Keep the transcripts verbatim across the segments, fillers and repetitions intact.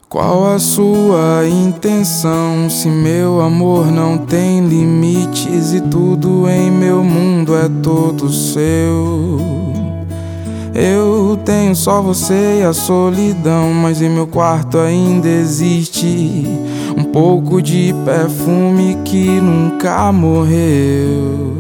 Qual a sua intenção? Se meu amor não tem limites e tudo em meu mundo é todo seu. Eu tenho só você e a solidão, mas em meu quarto ainda existe um pouco de perfume que nunca morreu.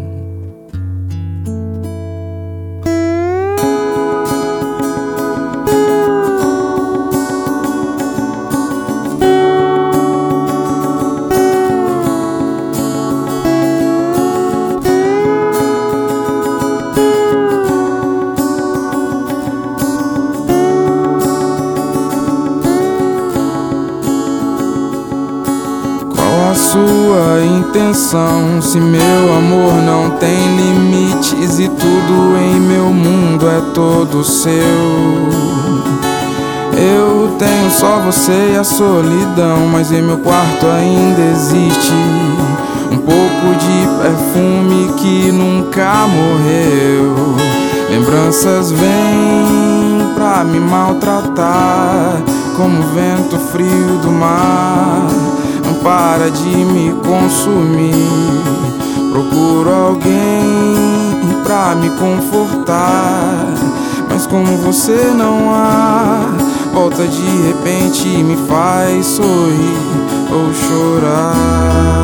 A sua intenção? Se meu amor não tem limites e tudo em meu mundo é todo seu. Eu tenho só você e a solidão, mas em meu quarto ainda existe um pouco de perfume que nunca morreu. Lembranças vêm pra me maltratar, como o vento frio do mar. Não para de me consumir. Procuro alguém pra me confortar, mas como você não há, volta de repente e me faz sorrir ou chorar.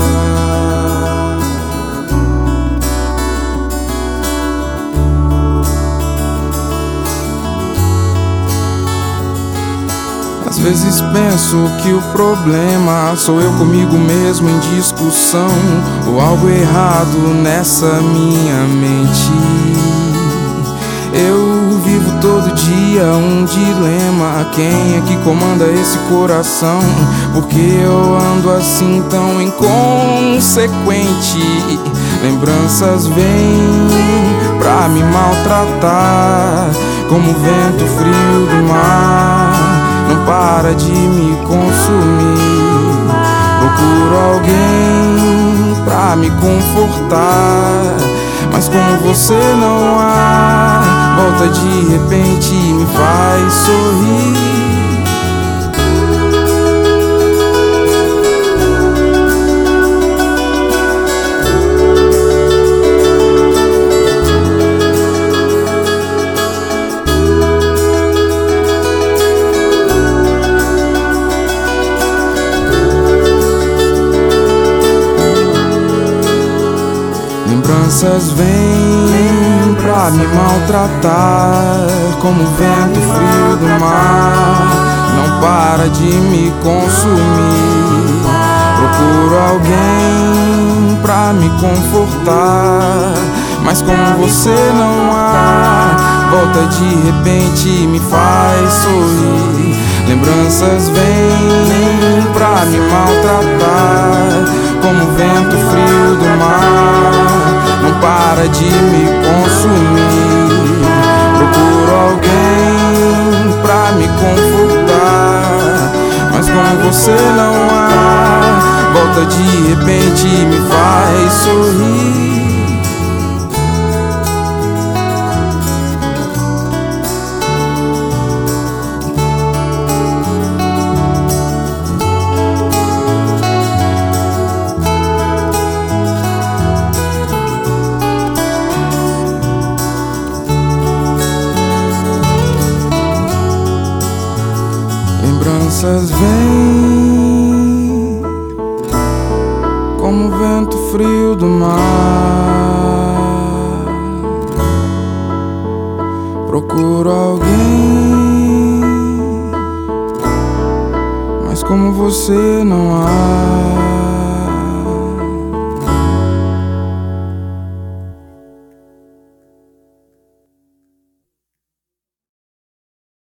Às vezes penso que o problema sou eu comigo mesmo em discussão, ou algo errado nessa minha mente. Eu vivo todo dia um dilema: quem é que comanda esse coração? Porque eu ando assim tão inconsequente. Lembranças vêm pra me maltratar, como o vento frio do mar. Não para de me consumir. Procuro alguém pra me confortar, mas como você não há, volta de repente e me faz sorrir. Lembranças vêm pra me maltratar, como o vento frio do mar. Não para de me consumir. Procuro alguém pra me confortar, mas como você não há, volta de repente e me faz sorrir. Lembranças vêm pra me maltratar, como o vento frio do mar. Não para de me consumir. Procuro alguém pra me confortar, mas como você não há, volta de repente e me faz sorrir. Lembranças vêm como o vento frio do mar. Procuro alguém, mas como você não há.